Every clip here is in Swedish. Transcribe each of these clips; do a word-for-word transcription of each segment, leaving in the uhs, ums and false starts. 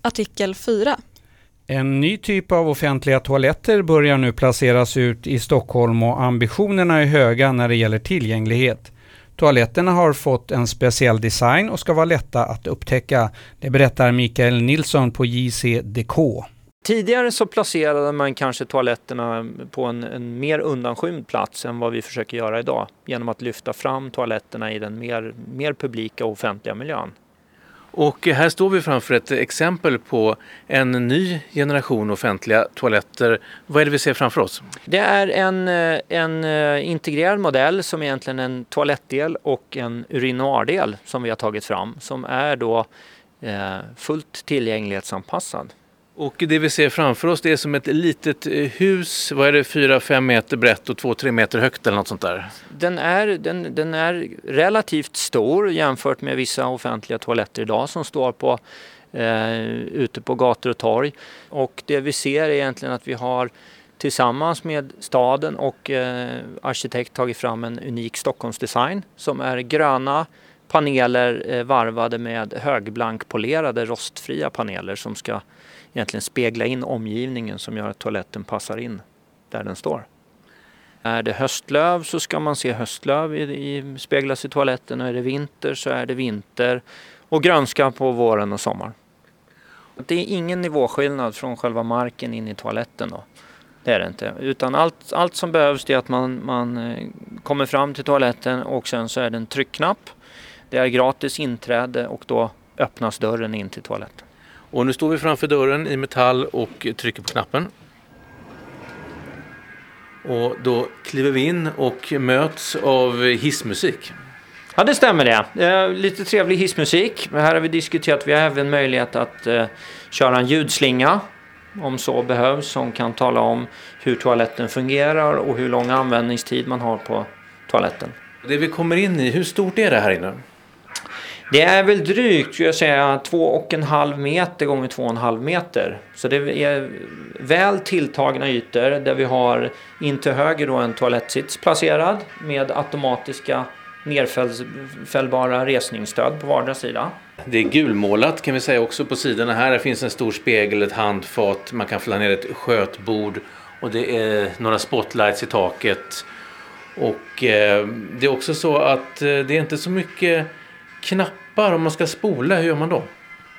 Artikel fyra. En ny typ av offentliga toaletter börjar nu placeras ut i Stockholm och ambitionerna är höga när det gäller tillgänglighet. Toaletterna har fått en speciell design och ska vara lätta att upptäcka. Det berättar Mikael Nilsson på J C D K. Tidigare så placerade man kanske toaletterna på en, en mer undanskymd plats än vad vi försöker göra idag. Genom att lyfta fram toaletterna i den mer, mer publika och offentliga miljön. Och här står vi framför ett exempel på en ny generation offentliga toaletter. Vad är det vi ser framför oss? Det är en, en integrerad modell som är egentligen en toalettdel och en urinoardel som vi har tagit fram. Som är då eh, fullt tillgänglighetsanpassad. Och det vi ser framför oss det är som ett litet hus, vad är det, fyra fem meter brett och två tre meter högt eller något sånt där? Den är, den, den är relativt stor jämfört med vissa offentliga toaletter idag som står på, eh, ute på gator och torg. Och det vi ser är egentligen att vi har tillsammans med staden och eh, arkitekt tagit fram en unik Stockholmsdesign som är gröna paneler eh, varvade med högblankpolerade rostfria paneler som ska egentligen spegla in omgivningen som gör att toaletten passar in där den står. Är det höstlöv så ska man se höstlöv i, i, speglas i toaletten, och är det vinter så är det vinter och grönska på våren och sommar. Det är ingen nivåskillnad från själva marken in i toaletten då. Det är det inte. Utan allt, allt som behövs är att man, man kommer fram till toaletten och sen så är det en tryckknapp. Det är gratis inträde och då öppnas dörren in till toaletten. Och nu står vi framför dörren i metall och trycker på knappen. Och då kliver vi in och möts av hissmusik. Ja, det stämmer det. Eh, lite trevlig hissmusik. Här har vi diskuterat, vi har även möjlighet att eh, köra en ljudslinga om så behövs, som kan tala om hur toaletten fungerar och hur lång användningstid man har på toaletten. Det vi kommer in i, hur stort är det här inne? Det är väl drygt, skulle jag säga, två och en halv meter gånger två och en halv meter. Så det är väl tilltagna ytor där vi har in till höger då en toalettsits placerad med automatiska nerfällbara resningsstöd på vardera sida. Det är gulmålat kan vi säga också på sidorna här. Det finns en stor spegel, ett handfat, man kan fälla ner ett skötbord och det är några spotlights i taket. Och eh, det är också så att eh, det är inte så mycket knappar om man ska spola. Hur gör man då?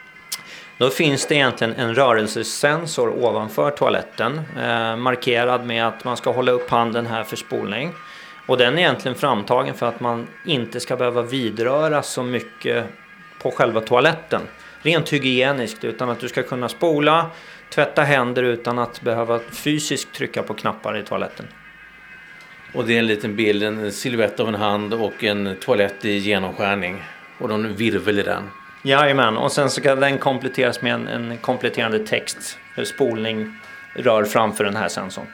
Då finns det egentligen en rörelsesensor ovanför toaletten eh, markerad med att man ska hålla upp handen här för spolning. Och den är egentligen framtagen för att man inte ska behöva vidröra så mycket på själva toaletten. Rent hygieniskt, utan att du ska kunna spola, tvätta händer utan att behöva fysiskt trycka på knappar i toaletten. Och det är en liten bild, en silhuett av en hand och en toalett i genomskärning. Och någon virvel i den. Jajamän, och sen så kan den kompletteras med en, en kompletterande text. Hur spolning rör framför den här sensorn.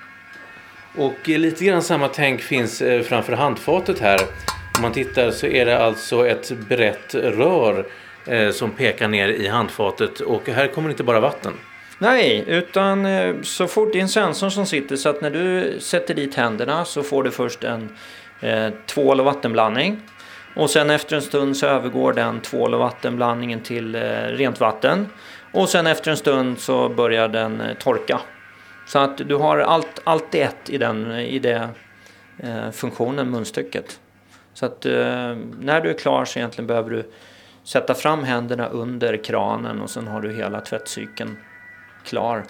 Och lite grann samma tänk finns framför handfatet här. Om man tittar så är det alltså ett brett rör eh, som pekar ner i handfatet. Och här kommer inte bara vatten. Nej, utan eh, så fort det är en sensor som sitter, så att när du sätter dit händerna så får du först en eh, tvål- och vattenblandning. Och sen efter en stund så övergår den tvål- och vattenblandningen till eh, rent vatten. Och sen efter en stund så börjar den eh, torka. Så att du har allt, allt i ett i den i det eh, funktionen, munstycket. Så att eh, när du är klar så egentligen behöver du sätta fram händerna under kranen och sen har du hela tvättcykeln klar.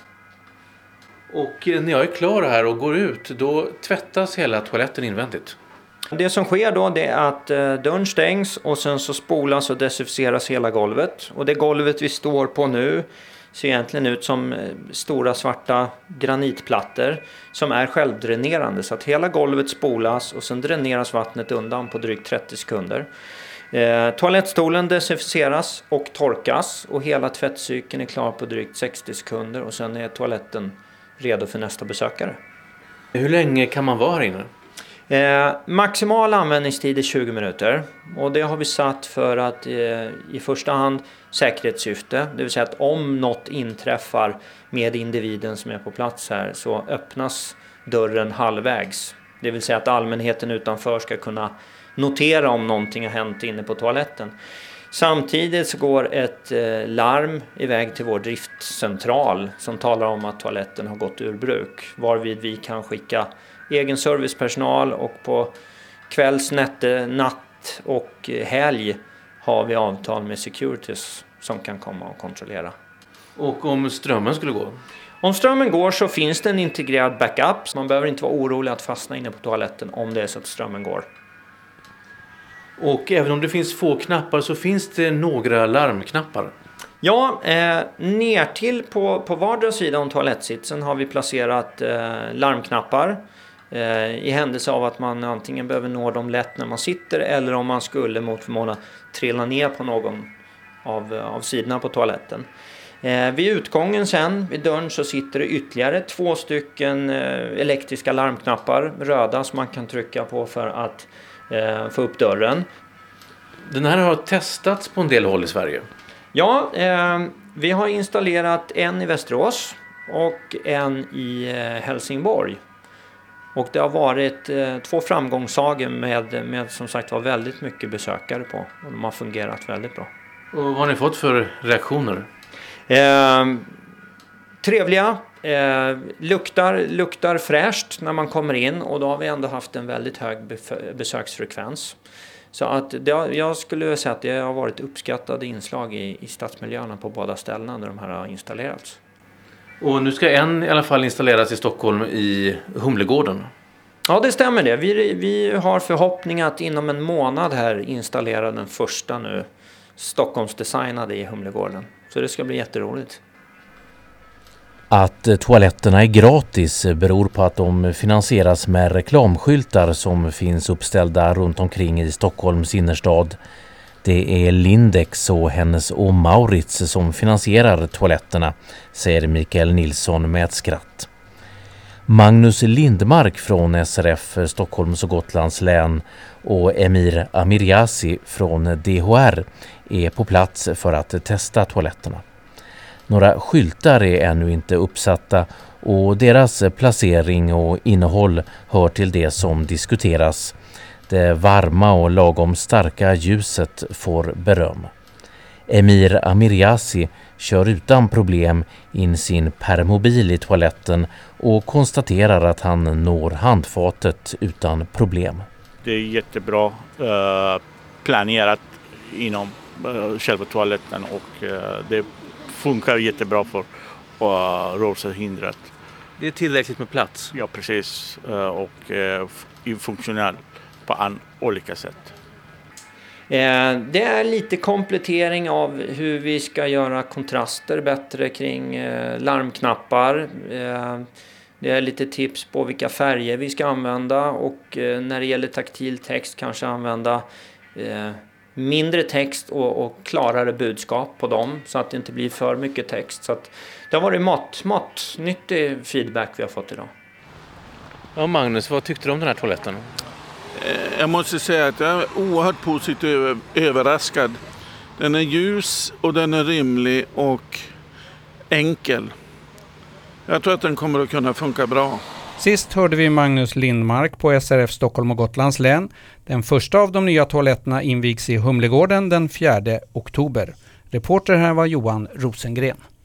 Och när jag är klar här och går ut, då tvättas hela toaletten invändigt. Det som sker då, det är att eh, dörren stängs och sen så spolas och desinficeras hela golvet. Och det golvet vi står på nu ser egentligen ut som eh, stora svarta granitplattor som är självdränerande. Så att hela golvet spolas och sen dräneras vattnet undan på drygt trettio sekunder. Eh, toalettstolen desinficeras och torkas och hela tvättcykeln är klar på drygt sextio sekunder och sen är toaletten redo för nästa besökare. Hur länge kan man vara här inne? Eh, maximal användningstid är tjugo minuter och det har vi satt för att eh, i första hand säkerhetssyfte, det vill säga att om något inträffar med individen som är på plats här så öppnas dörren halvvägs. Det vill säga att allmänheten utanför ska kunna notera om någonting har hänt inne på toaletten. Samtidigt så går ett eh, larm iväg till vår driftcentral som talar om att toaletten har gått ur bruk. Varvid vi kan skicka egen servicepersonal och på kvälls, nätte, natt och helg har vi avtal med securities som kan komma och kontrollera. Och om strömmen skulle gå? Om strömmen går så finns det en integrerad backup. Så man behöver inte vara orolig att fastna inne på toaletten om det är så att strömmen går. Och även om det finns få knappar så finns det några larmknappar? Ja, eh, ner till på, på vardera sida om toalettsitsen har vi placerat eh, larmknappar. Eh, I händelse av att man antingen behöver nå dem lätt när man sitter eller om man skulle mot förmodan trilla ner på någon av, av sidorna på toaletten. Eh, vid utgången sen, vid dörren, så sitter det ytterligare två stycken eh, elektriska larmknappar, röda, som man kan trycka på för att eh, få upp dörren. Den här har testats på en del håll i Sverige. Ja, eh, vi har installerat en i Västerås och en i eh, Helsingborg. Och det har varit eh, två framgångssagor med, med som sagt var väldigt mycket besökare på. Och de har fungerat väldigt bra. Och vad har ni fått för reaktioner? Eh, trevliga, eh, luktar, luktar fräscht när man kommer in, och då har vi ändå haft en väldigt hög bef- besöksfrekvens. Så att det, jag skulle säga att det har varit uppskattade inslag i, i stadsmiljöerna på båda ställena där de här har installerats. Och nu ska en i alla fall installeras i Stockholm i Humlegården. Ja, det stämmer det. Vi, vi har förhoppning att inom en månad här installera den första nu Stockholmsdesignade i Humlegården. Så det ska bli jätteroligt. Att toaletterna är gratis beror på att de finansieras med reklamskyltar som finns uppställda runt omkring i Stockholms innerstad. Det är Lindex och Hennes och Maurits som finansierar toaletterna, säger Mikael Nilsson med ett skratt. Magnus Lindmark från S R F Stockholms och Gotlands län och Emir Amiriasi från D H R är på plats för att testa toaletterna. Några skyltar är ännu inte uppsatta och deras placering och innehåll hör till det som diskuteras. Det varma och lagom starka ljuset får beröm. Emir Amiriasi kör utan problem in sin permobil i toaletten och konstaterar att han når handfatet utan problem. Det är jättebra eh, planerat inom eh, själva toaletten och eh, det funkar jättebra för uh, rörelsehindret. Det är tillräckligt med plats? Ja, precis. Uh, och uh, funktionell på an- olika sätt. Eh, det är lite komplettering av hur vi ska göra kontraster bättre kring eh, larmknappar. Eh, det är lite tips på vilka färger vi ska använda, och eh, när det gäller taktil text kanske använda eh, mindre text och, och klarare budskap på dem så att det inte blir för mycket text. Så att det har varit mat, matnyttig feedback vi har fått idag. Ja, Magnus, vad tyckte du om den här toaletten? Jag måste säga att jag är oerhört positivt överraskad. Den är ljus och den är rimlig och enkel. Jag tror att den kommer att kunna funka bra. Sist hörde vi Magnus Lindmark på S R F Stockholm och Gotlands län. Den första av de nya toaletterna invigs i Humlegården den fjärde oktober. Reporter här var Johan Rosengren.